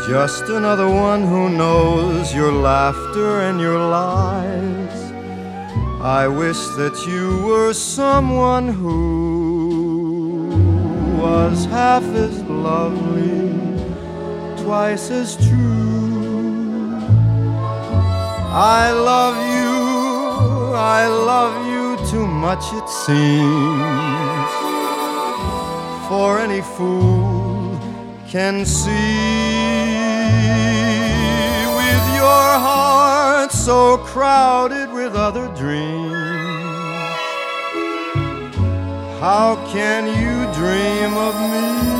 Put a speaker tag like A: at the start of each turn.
A: Just another one who knows your laughter and your lies. I wish that you were someone who was half as lovely, twice as true. I love you too much it seems, for any fool can see. With your heart so crowded with other dreams, how can you dream of me?